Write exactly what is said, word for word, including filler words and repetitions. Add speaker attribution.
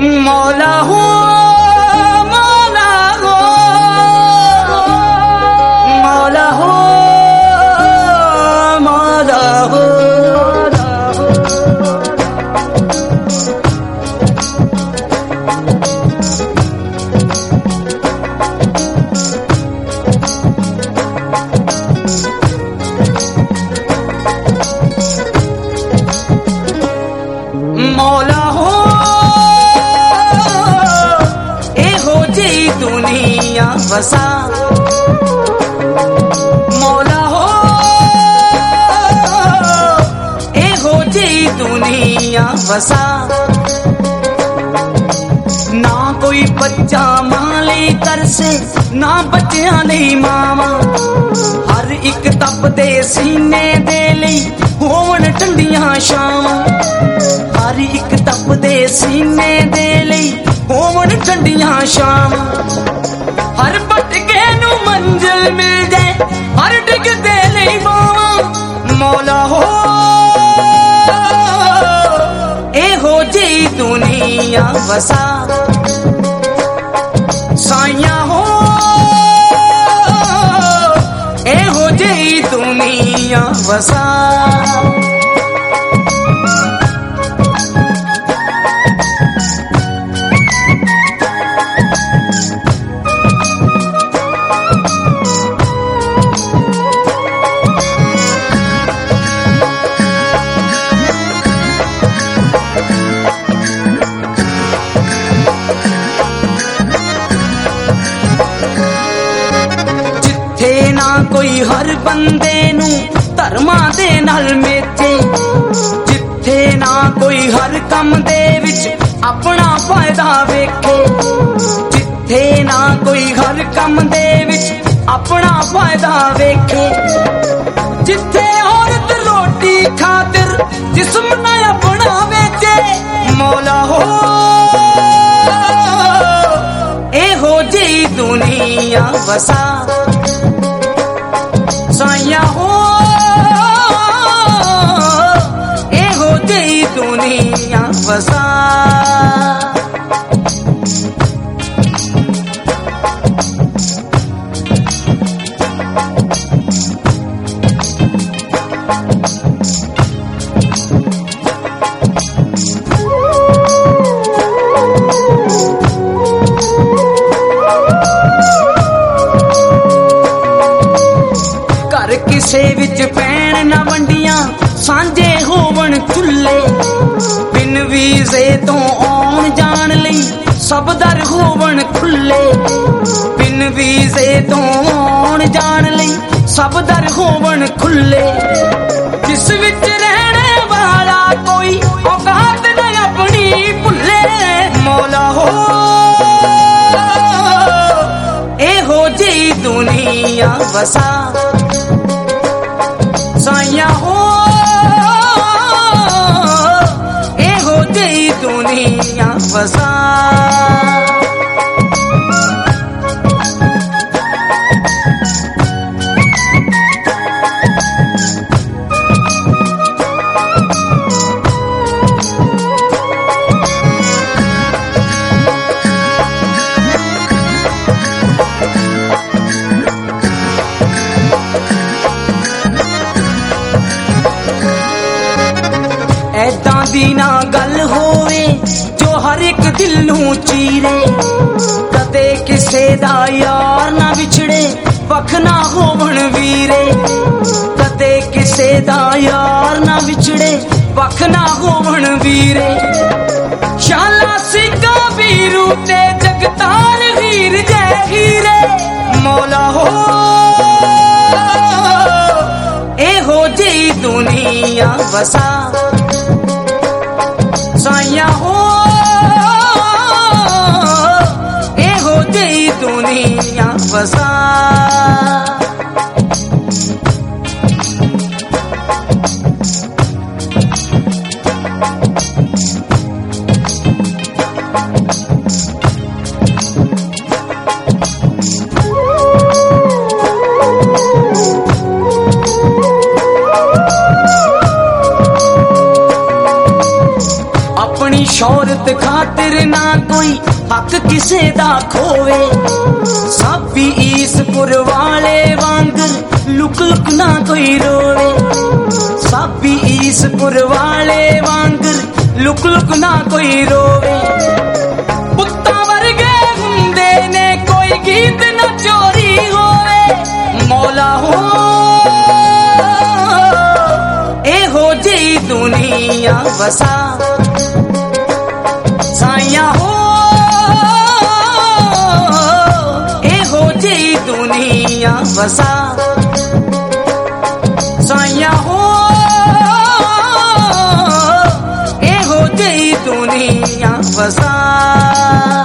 Speaker 1: मौला हो मौला हो मौला हो मौला हो मौला हो एहो जी दुनिया वसा मौला हो एहो जी दुनिया वसा ना कोई बच्चा मां लई तरसे ना बच्चियां लई मावा हर एक तपदे सीने दे लई होवन ठंडियां छावां हर एक तपदे सीने दे लई होवन ठंडियां छावां हर भटके नू मंजिल मिल जाए हर डिगदे लई बावां मौला हो एहो जी दुनिया वसा साइया हो एहो जी दुनिया वसा ना कोई हर बंदे नू धर्मां दे नाल मेचे जिथे ना कोई हर कम दे विच अपना फायदा वेखे जिथे ना कोई हर कम दे विच अपना फायदा वेखे जिथे औरत रोटी खातिर जिस्म ना अपना वेचे मौला हो एहो जी दुनिया वसा साइया हो एहो जी दुनिया वसा किसे विच पैण ना वंडियां सांझे होवन चुल्ले बिन वीजे तो आउण जाण लई सब दर होवन खुले बिन वीजे तो आउण जाण लई सब दर होवन खुले जिस विच रहने वाला कोई औकात न अपनी भुले मौला हो एहो जी दुनिया वसा साइया हो एहो जी दुनिया वसा ऐदां दी ना गल होवे जो हर एक दिल नू चीरे कदे किसे दा यार ना विछड़े वख ना होवन वीरे कदे किसे दा यार ना विछड़े वख ना होवन वीरे शाला सिक्का वीरू ते जगतार हीर जय हीरे मौला हो एहो जी दुनिया वसा साइया हो एहो जी दुनिया वसा शौहरत खातिर ना कोई हक किसे दा खोवे साबी ईसपुर वाले वांगर लुक लुक ना कोई रोवे साबी ईसपुर वाले वांगर लुक लुक ना कोई रोवे पुत्ता वर्गे हुंदे ने कोई गीत ना चोरी होवे मौला हो एहो जी दुनिया वसा साया हो एहो जी दुनिया वसा साया हो एहो जी दुनिया वसा।